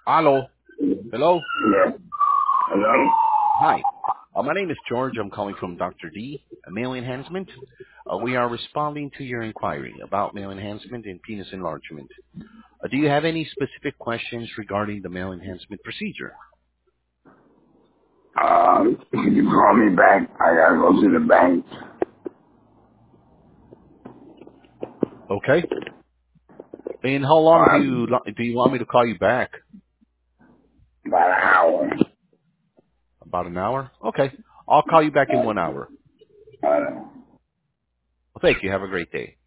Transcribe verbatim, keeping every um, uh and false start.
Hello. Hello. Yeah. Hello? Hi. Uh, my name is George. I'm calling from Doctor D, a male enhancement. Uh, we are responding to your inquiry about male enhancement and penis enlargement. Uh, do you have any specific questions regarding the male enhancement procedure? Um, can you call me back? I gotta go to the bank. Okay. And how long do Um, you do you want me to call you back? about an hour. About an hour? Okay. I'll call you back in one hour. Uh, Well, thank you. Have a great day.